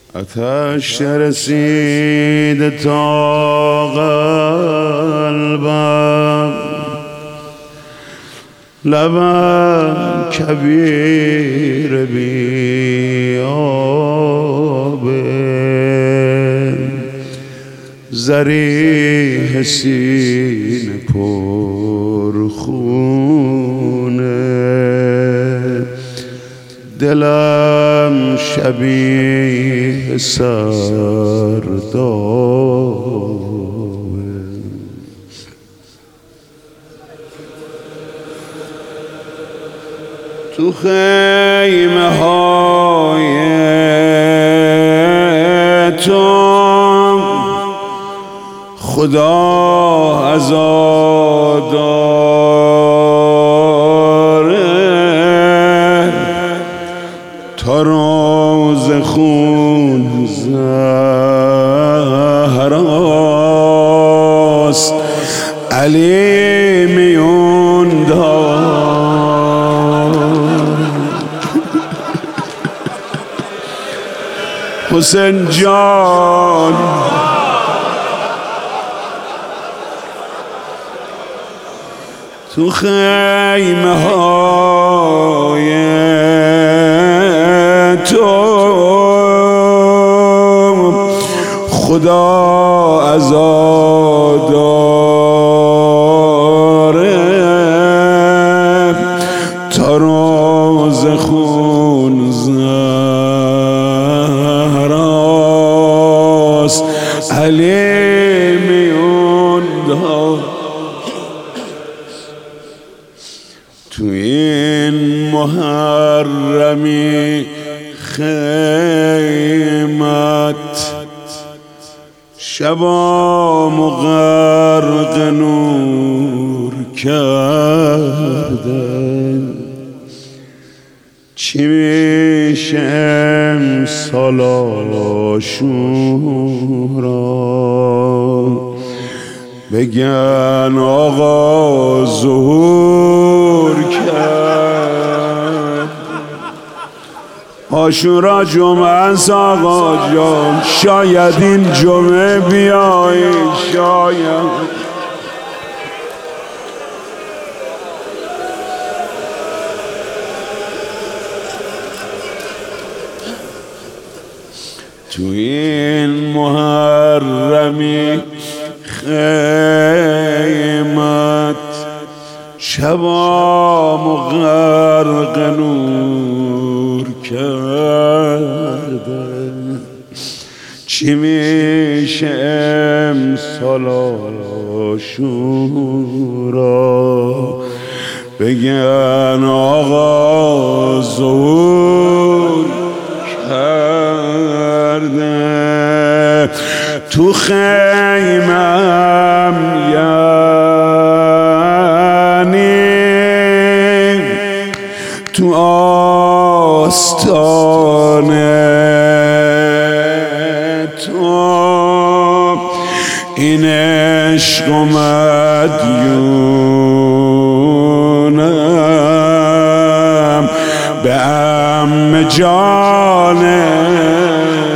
آتش رسید تا قلبم، لبم کبیر بیابه، ضریح سینه پر خونه، دلم شبیه سردابه. تو خیمه های تو خدا عزاداره، تا روز خون زهراست علی میون دار. حسین جان تو خیمه های تو خدا عزاداره، تا روز خون زهراست علی میون دار. تو این محرمی خیمت، شبام غرق نور کرده، چی میشه امسال عاشورا؟ بگن آقا ظهور کرد. عاشورا جمعه است آقا جان، شاید این جمعه بیایی، شاید. تو این محرمی خیمت، شبام غرق نور کرده، چی میشه امسال عاشورا؟ بگن آقا ظهور کرده. تو خیمم یعنی تو آستانه تو، این عشق و مدیونم به عم جانه.